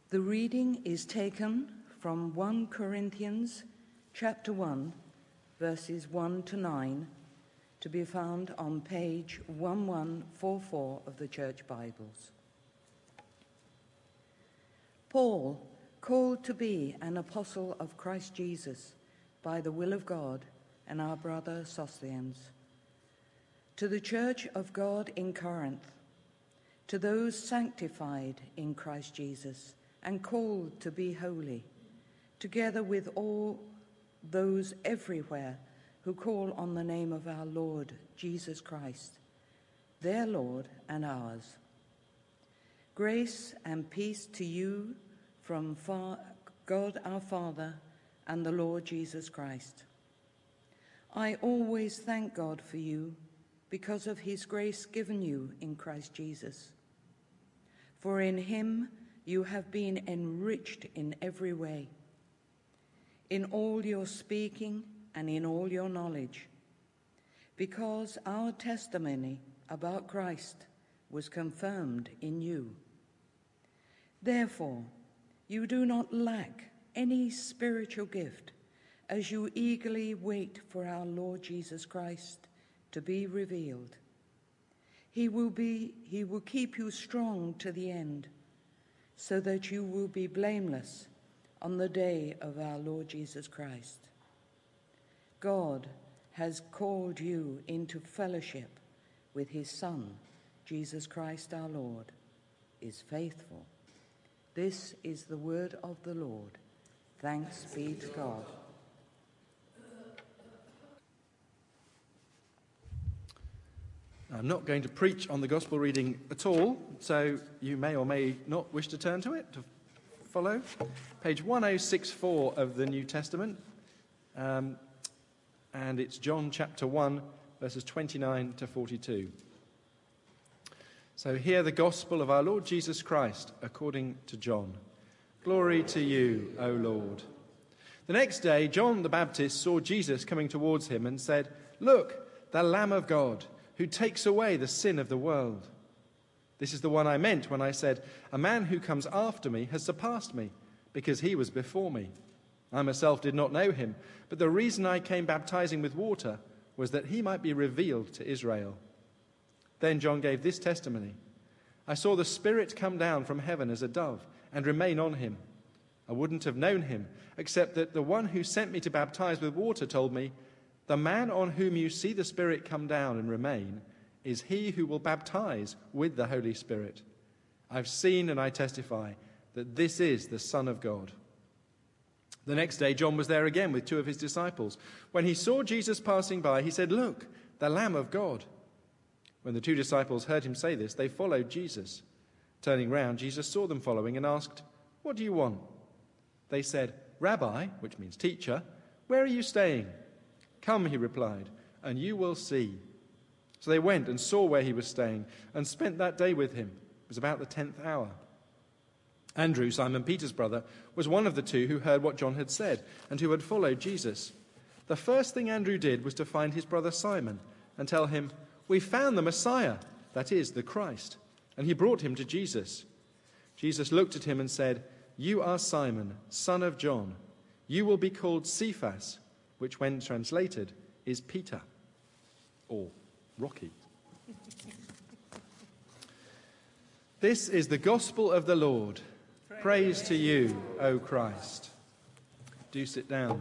The reading is taken from 1 Corinthians chapter 1, verses 1 to 9, to be found on page 1144 of the Church Bibles. Paul, called to be an apostle of Christ Jesus by the will of God, and our brother Sosthenes, to the church of God in Corinth, to those sanctified in Christ Jesus and called to be holy, together with all those everywhere who call on the name of our Lord Jesus Christ, their Lord and ours. Grace and peace to you from God our Father and the Lord Jesus Christ. I always thank God for you because of his grace given you in Christ Jesus. For in him you have been enriched in every way, in all your speaking and in all your knowledge, because our testimony about Christ was confirmed in you. Therefore, you do not lack any spiritual gift as you eagerly wait for our Lord Jesus Christ to be revealed. He will keep you strong to the end, so that you will be blameless on the day of our Lord Jesus Christ. God has called you into fellowship with his Son, Jesus Christ our Lord, is faithful. This is the word of the Lord. Thanks be to God. I'm not going to preach on the gospel reading at all, so you may or may not wish to turn to it to follow. Page 1064 of the New Testament, and it's John chapter 1, verses 29 to 42. So hear the gospel of our Lord Jesus Christ according to John. Glory to you, O Lord. The next day, John the Baptist saw Jesus coming towards him and said, "Look, the Lamb of God, who takes away the sin of the world. This is the one I meant when I said, a man who comes after me has surpassed me, because he was before me. I myself did not know him, but the reason I came baptizing with water was that he might be revealed to Israel." Then John gave this testimony: "I saw the Spirit come down from heaven as a dove and remain on him. I wouldn't have known him, except that the one who sent me to baptize with water told me, 'The man on whom you see the Spirit come down and remain is he who will baptize with the Holy Spirit.' I've seen and I testify that this is the Son of God." The next day John was there again with two of his disciples. When he saw Jesus passing by, he said, "Look, the Lamb of God." When the two disciples heard him say this, they followed Jesus. Turning round, Jesus saw them following and asked, "What do you want?" They said, "Rabbi," which means teacher, "where are you staying?" "Come," he replied, "and you will see." So they went and saw where he was staying and spent that day with him. It was about the 10th hour. Andrew, Simon Peter's brother, was one of the two who heard what John had said and who had followed Jesus. The first thing Andrew did was to find his brother Simon and tell him, "We found the Messiah," that is, the Christ. And he brought him to Jesus. Jesus looked at him and said, "You are Simon, son of John. You will be called Cephas," which when translated is Peter, or Rocky. This is the gospel of the Lord. Praise to you, O Christ. Do sit down.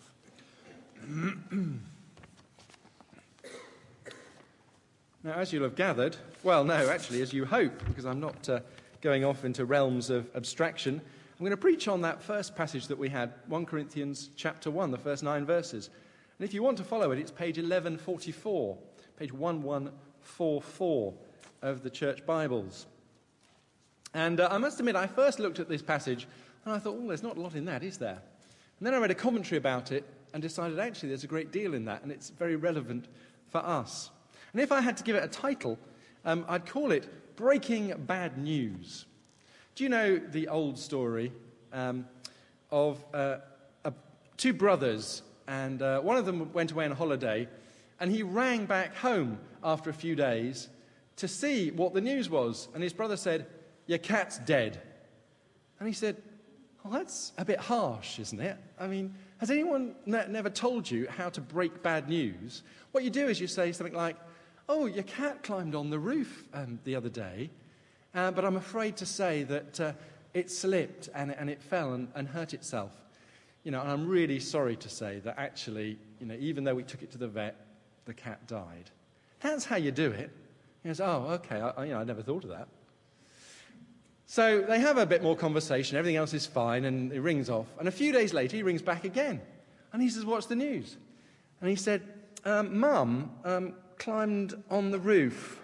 Now, as you'll have gathered, well, no, actually, as you hope, because I'm not going off into realms of abstraction, I'm going to preach on that first passage that we had, 1 Corinthians chapter 1, the first 9 verses. And if you want to follow it, it's page 1144, page 1144 of the Church Bibles. And I must admit, I first looked at this passage and I thought, oh, there's not a lot in that, is there? And then I read a commentary about it and decided, actually, there's a great deal in that, and it's very relevant for us. And if I had to give it a title, I'd call it Breaking Bad News. Do you know the old story of two brothers, and one of them went away on holiday, and he rang back home after a few days to see what the news was. And his brother said, "Your cat's dead." And he said, well, that's a bit harsh, isn't it? I mean, has anyone never told you how to break bad news? What you do is you say something like, oh, your cat climbed on the roof the other day, but I'm afraid to say that it slipped and it fell and hurt itself. And I'm really sorry to say that actually, even though we took it to the vet, the cat died. That's how you do it. He goes, oh, okay, I never thought of that. So they have a bit more conversation, everything else is fine, and it rings off. And a few days later, he rings back again. And he says, what's the news? And he said, Mum climbed on the roof.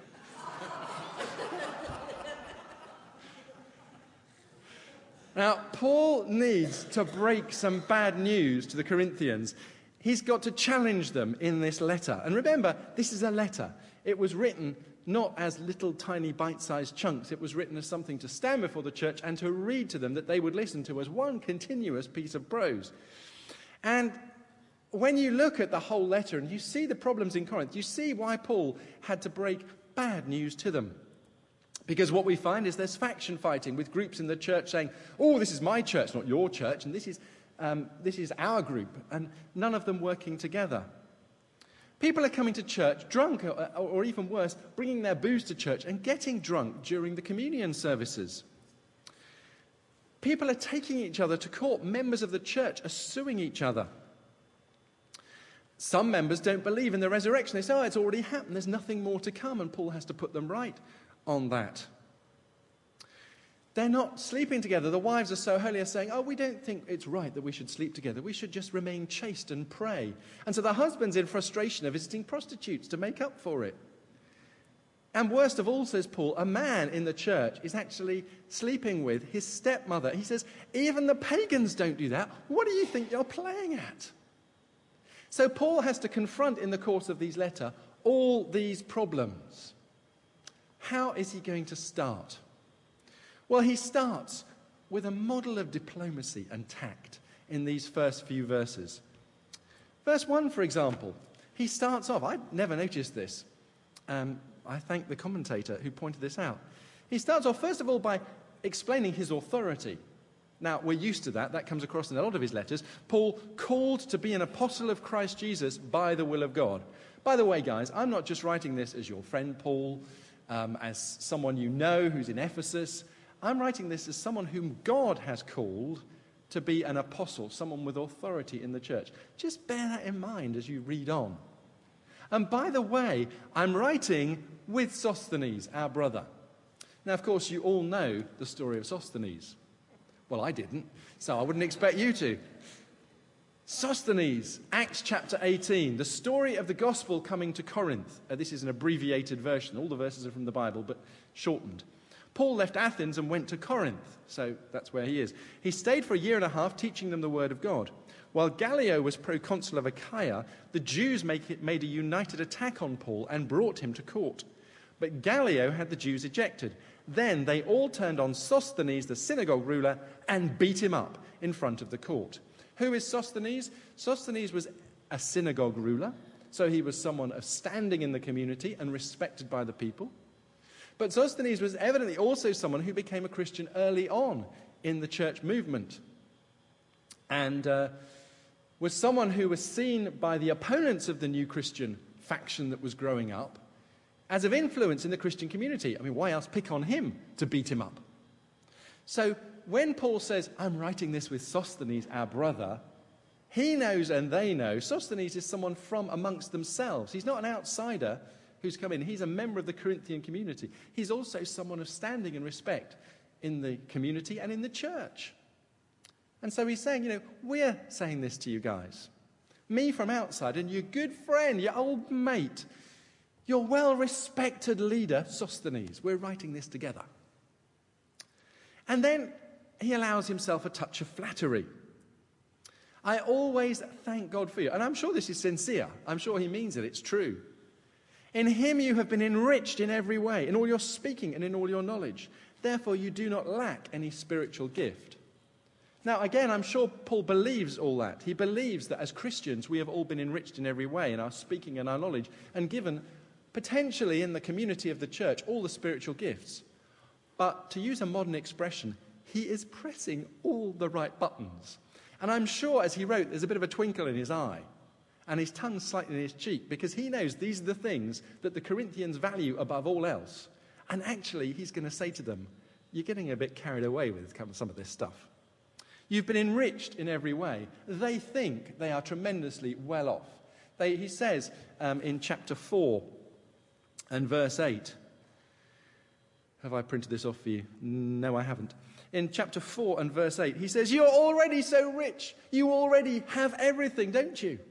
Now, Paul needs to break some bad news to the Corinthians. He's got to challenge them in this letter. And remember, this is a letter. It was written not as little tiny bite-sized chunks. It was written as something to stand before the church and to read to them that they would listen to as one continuous piece of prose. And when you look at the whole letter and you see the problems in Corinth, you see why Paul had to break bad news to them. Because what we find is there's faction fighting with groups in the church saying, oh, this is my church, not your church, and this is our group, and none of them working together. People are coming to church drunk, or even worse, bringing their booze to church and getting drunk during the communion services. People are taking each other to court. Members of the church are suing each other. Some members don't believe in the resurrection. They say, oh, it's already happened. There's nothing more to come, and Paul has to put them right on that. They're not sleeping together. The wives are so holy, are saying, oh, we don't think it's right that we should sleep together. We should just remain chaste and pray. And so the husbands, in frustration, are visiting prostitutes to make up for it. And worst of all, says Paul, a man in the church is actually sleeping with his stepmother. He says, even the pagans don't do that. What do you think you're playing at? So Paul has to confront in the course of these letters all these problems. How is he going to start? Well, he starts with a model of diplomacy and tact in these first few verses. Verse 1, for example, he starts off, I'd never noticed this. I thank the commentator who pointed this out. He starts off, first of all, by explaining his authority. Now, we're used to that. That comes across in a lot of his letters. Paul called to be an apostle of Christ Jesus by the will of God. By the way, guys, I'm not just writing this as your friend Paul, as someone you know who's in Ephesus. I'm writing this as someone whom God has called to be an apostle, someone with authority in the church. Just bear that in mind as you read on. And by the way, I'm writing with Sosthenes, our brother. Now, of course, you all know the story of Sosthenes. Well, I didn't, so I wouldn't expect you to. Sosthenes, Acts chapter 18, the story of the gospel coming to Corinth. This is an abbreviated version. All the verses are from the Bible, but shortened. Paul left Athens and went to Corinth, so that's where he is. He stayed for a year and a half teaching them the word of God. While Gallio was proconsul of Achaia, the Jews made a united attack on Paul and brought him to court. But Gallio had the Jews ejected. Then they all turned on Sosthenes, the synagogue ruler, and beat him up in front of the court. Who is Sosthenes? Sosthenes was a synagogue ruler, so he was someone of standing in the community and respected by the people. But Sosthenes was evidently also someone who became a Christian early on in the church movement, and was someone who was seen by the opponents of the new Christian faction that was growing up as of influence in the Christian community. I mean, why else pick on him to beat him up? So when Paul says, I'm writing this with Sosthenes, our brother, he knows and they know Sosthenes is someone from amongst themselves. He's not an outsider who's come in. He's a member of the Corinthian community. He's also someone of standing and respect in the community and in the church. And so he's saying, we're saying this to you guys. Me from outside and your good friend, your old mate, your well-respected leader, Sosthenes. We're writing this together. And then he allows himself a touch of flattery. I always thank God for you. And I'm sure this is sincere. I'm sure he means it. It's true. In him you have been enriched in every way, in all your speaking and in all your knowledge. Therefore you do not lack any spiritual gift. Now, again, I'm sure Paul believes all that. He believes that as Christians we have all been enriched in every way in our speaking and our knowledge and given potentially in the community of the church all the spiritual gifts. But to use a modern expression, he is pressing all the right buttons. And I'm sure as he wrote, there's a bit of a twinkle in his eye and his tongue slightly in his cheek, because he knows these are the things that the Corinthians value above all else. And actually, he's going to say to them, you're getting a bit carried away with some of this stuff. You've been enriched in every way. They think they are tremendously well off. He says in chapter 4 and verse 8, have I printed this off for you? No, I haven't. In chapter 4 and verse 8, he says, you're already so rich. You already have everything, don't you?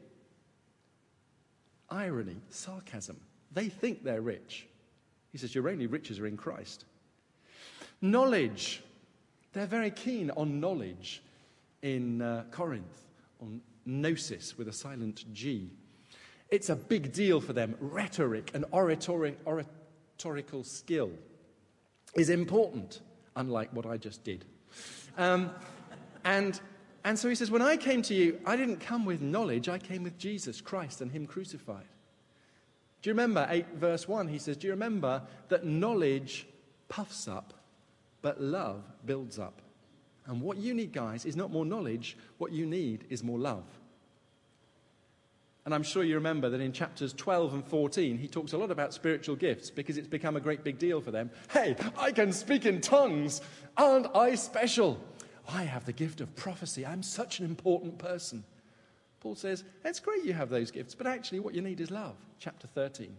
Irony, sarcasm. They think they're rich. He says, your only riches are in Christ. Knowledge. They're very keen on knowledge in Corinth, on gnosis with a silent G. It's a big deal for them. Rhetoric and oratorical skill is important, unlike what I just did. And so he says, when I came to you, I didn't come with knowledge, I came with Jesus Christ and him crucified. Do you remember 8 verse 1? He says, do you remember that knowledge puffs up, but love builds up? And what you need, guys, is not more knowledge. What you need is more love. And I'm sure you remember that in chapters 12 and 14, he talks a lot about spiritual gifts because it's become a great big deal for them. Hey, I can speak in tongues. Aren't I special? I have the gift of prophecy. I'm such an important person. Paul says, it's great you have those gifts, but actually what you need is love. Chapter 13.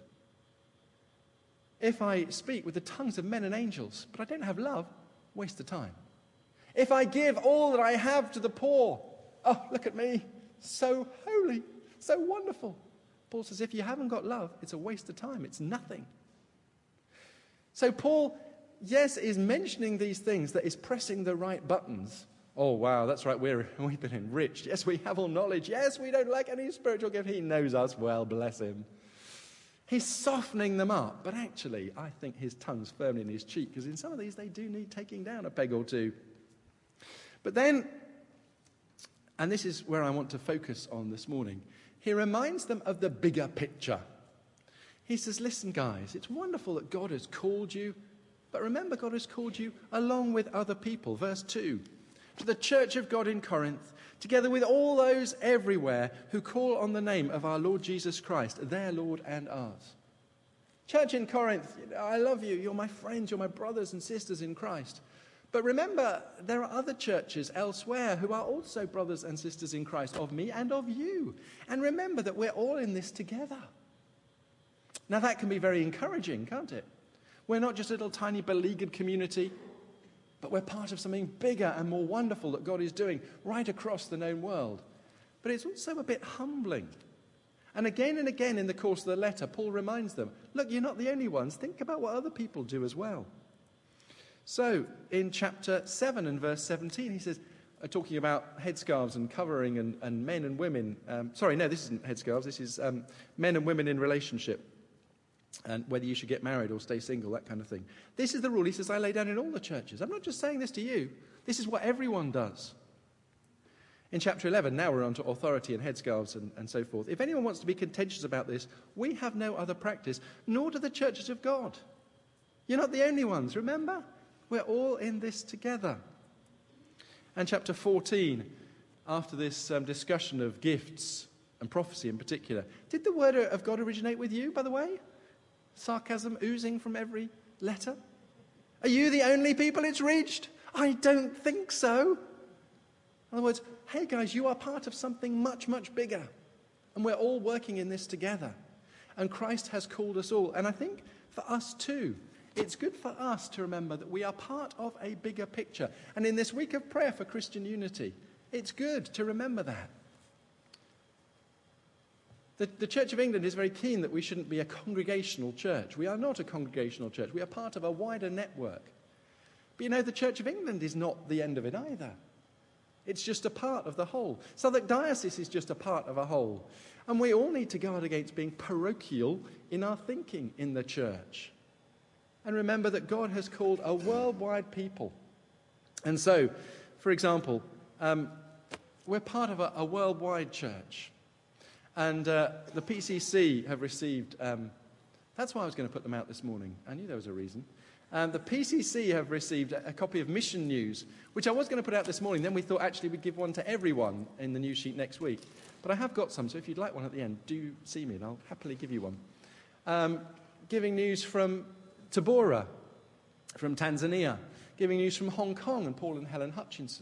If I speak with the tongues of men and angels, but I don't have love, waste of time. If I give all that I have to the poor, oh, look at me, so holy, so wonderful. Paul says, if you haven't got love, it's a waste of time. It's nothing. So Paul, yes, is mentioning these things, that is pressing the right buttons. Oh, wow, that's right, we've been enriched. Yes, we have all knowledge. Yes, we don't lack any spiritual gift. He knows us well, bless him. He's softening them up, but actually, I think his tongue's firmly in his cheek, because in some of these, they do need taking down a peg or two. But then, and this is where I want to focus on this morning, he reminds them of the bigger picture. He says, listen, guys, it's wonderful that God has called you, but remember, God has called you along with other people. Verse 2, to the church of God in Corinth, together with all those everywhere who call on the name of our Lord Jesus Christ, their Lord and ours. Church in Corinth, I love you. You're my friends. You're my brothers and sisters in Christ. But remember, there are other churches elsewhere who are also brothers and sisters in Christ, of me and of you. And remember that we're all in this together. Now that can be very encouraging, can't it? We're not just a little tiny beleaguered community, but we're part of something bigger and more wonderful that God is doing right across the known world. But it's also a bit humbling. And again in the course of the letter, Paul reminds them, look, you're not the only ones. Think about what other people do as well. So, in chapter 7 and verse 17, he says, talking about headscarves and covering and men and women. This isn't headscarves. This is men and women in relationship. And whether you should get married or stay single, that kind of thing. This is the rule, he says, I lay down in all the churches. I'm not just saying this to you. This is what everyone does. In chapter 11, now we're on to authority and headscarves and so forth. If anyone wants to be contentious about this, we have no other practice, nor do the churches of God. You're not the only ones, remember? We're all in this together. And chapter 14, after this discussion of gifts and prophecy in particular, did the word of God originate with you, by the way? Sarcasm oozing from every letter? Are you the only people it's reached? I don't think so. In other words, hey guys, you are part of something much, much bigger. And we're all working in this together. And Christ has called us all. And I think for us too, it's good for us to remember that we are part of a bigger picture. And in this week of prayer for Christian unity, it's good to remember that. The Church of England is very keen that we shouldn't be a congregational church. We are not a congregational church. We are part of a wider network. But you know, the Church of England is not the end of it either. It's just a part of the whole. Southwark Diocese is just a part of a whole. And we all need to guard against being parochial in our thinking in the church. And remember that God has called a worldwide people. And so, for example, we're part of a worldwide church. And the PCC have received, that's why I was going to put them out this morning. I knew there was a reason. The PCC have received a copy of Mission News, which I was going to put out this morning. Then we thought actually we'd give one to everyone in the news sheet next week. But I have got some, so if you'd like one at the end, do see me and I'll happily give you one. Giving news from Tabora, from Tanzania. Giving news from Hong Kong and Paul and Helen Hutchinson.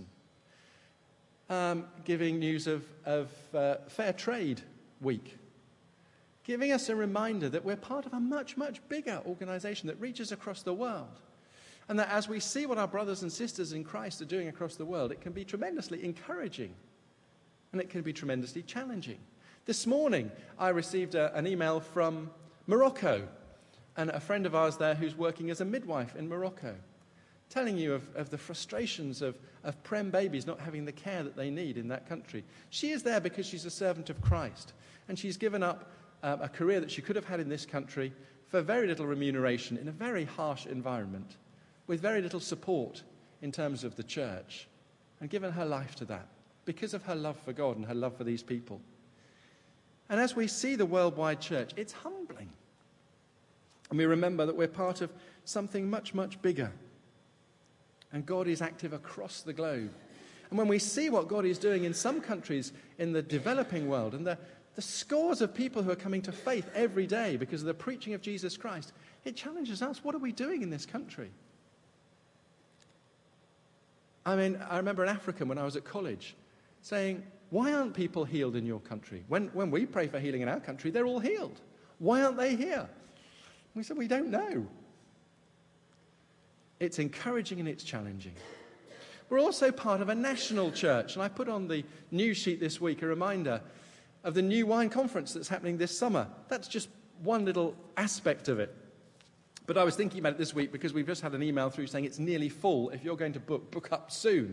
Giving news of Fair Trade Week. Giving us a reminder that we're part of a much, much bigger organisation that reaches across the world. And that as we see what our brothers and sisters in Christ are doing across the world, it can be tremendously encouraging. And it can be tremendously challenging. This morning, I received an email from Morocco, and a friend of ours there who's working as a midwife in Morocco, telling you of the frustrations of prem babies not having the care that they need in that country. She is there because she's a servant of Christ, and she's given up a career that she could have had in this country for very little remuneration in a very harsh environment, with very little support in terms of the church, and given her life to that because of her love for God and her love for these people. And as we see the worldwide church, it's humbling. And we remember that we're part of something much, much bigger. And God is active across the globe. And when we see what God is doing in some countries in the developing world, and the scores of people who are coming to faith every day because of the preaching of Jesus Christ, it challenges us. What are we doing in this country? I mean, I remember an African when I was at college saying, why aren't people healed in your country? When we pray for healing in our country, they're all healed. Why aren't they here? We said, we don't know. It's encouraging and it's challenging. We're also part of a national church, and I put on the news sheet this week a reminder of the New Wine Conference that's happening this summer. That's just one little aspect of it. But I was thinking about it this week because we've just had an email through saying it's nearly full. If you're going to book up soon.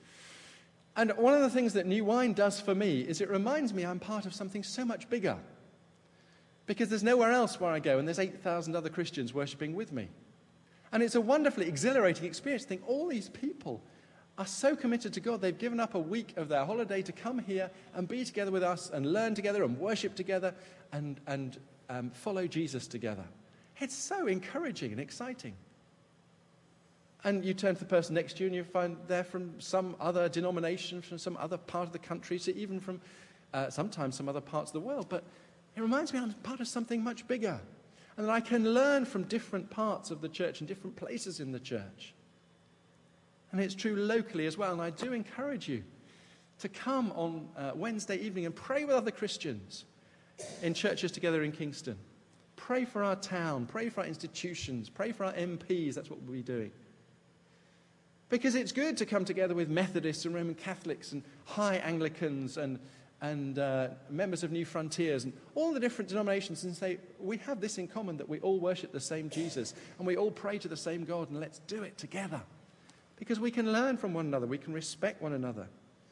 And one of the things that New Wine does for me is it reminds me I'm part of something so much bigger. Because there's nowhere else where I go, and there's 8,000 other Christians worshipping with me. And it's a wonderfully exhilarating experience to think all these people are so committed to God. They've given up a week of their holiday to come here and be together with us and learn together and worship together and follow Jesus together. It's so encouraging and exciting. And you turn to the person next to you and you find they're from some other denomination, from some other part of the country, so even from sometimes some other parts of the world. But it reminds me I'm part of something much bigger. And that I can learn from different parts of the church and different places in the church. And it's true locally as well. And I do encourage you to come on Wednesday evening and pray with other Christians in churches together in Kingston. Pray for our town. Pray for our institutions. Pray for our MPs. That's what we'll be doing. Because it's good to come together with Methodists and Roman Catholics and High Anglicans and members of New Frontiers and all the different denominations and say, we have this in common, that we all worship the same Jesus and we all pray to the same God, and let's do it together. Because we can learn from one another, we can respect one another.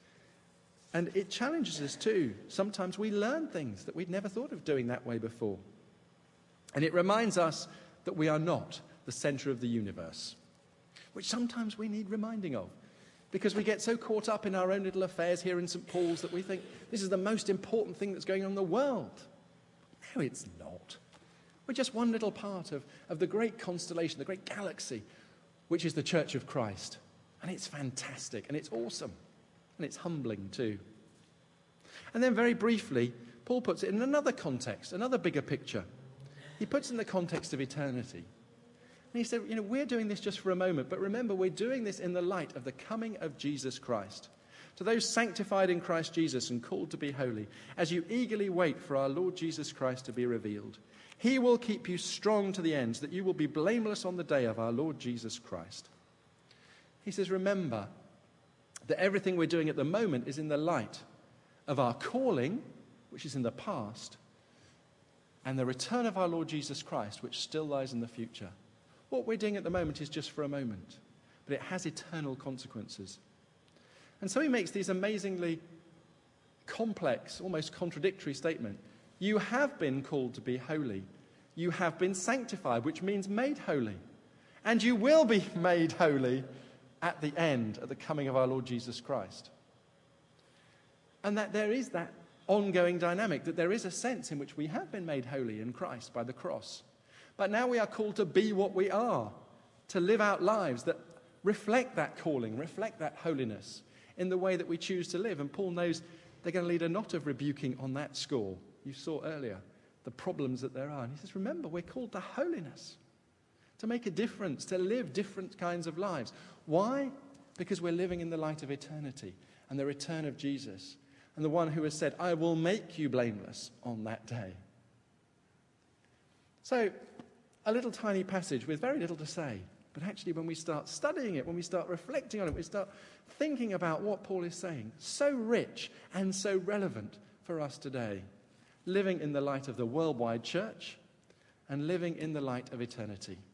And it challenges us too. Sometimes we learn things that we'd never thought of doing that way before. And it reminds us that we are not the center of the universe, which sometimes we need reminding of. Because we get so caught up in our own little affairs here in St. Paul's that we think this is the most important thing that's going on in the world. No, it's not. We're just one little part of the great constellation, the great galaxy, which is the Church of Christ. And it's fantastic, and it's awesome, and it's humbling too. And then very briefly, Paul puts it in another context, another bigger picture. He puts it in the context of eternity. And he said, we're doing this just for a moment, but remember, we're doing this in the light of the coming of Jesus Christ. To those sanctified in Christ Jesus and called to be holy, as you eagerly wait for our Lord Jesus Christ to be revealed, he will keep you strong to the end, so that you will be blameless on the day of our Lord Jesus Christ. He says, remember that everything we're doing at the moment is in the light of our calling, which is in the past, and the return of our Lord Jesus Christ, which still lies in the future. What we're doing at the moment is just for a moment, but it has eternal consequences. And so he makes these amazingly complex, almost contradictory statement. You have been called to be holy. You have been sanctified, which means made holy. And you will be made holy at the end, at the coming of our Lord Jesus Christ. And that there is that ongoing dynamic, that there is a sense in which we have been made holy in Christ by the cross. But now we are called to be what we are to live out lives that reflect that calling, reflect that holiness in the way that we choose to live. And Paul knows they're going to lead a knot of rebuking on that score. You saw earlier the problems that there are. And he says, remember, we're called to holiness, to make a difference, to live different kinds of lives. Why? Because we're living in the light of eternity and the return of Jesus, and the one who has said, I will make you blameless on that day. So, a little tiny passage with very little to say. But actually, when we start studying it, when we start reflecting on it, we start thinking about what Paul is saying, so rich and so relevant for us today, living in the light of the worldwide church and living in the light of eternity.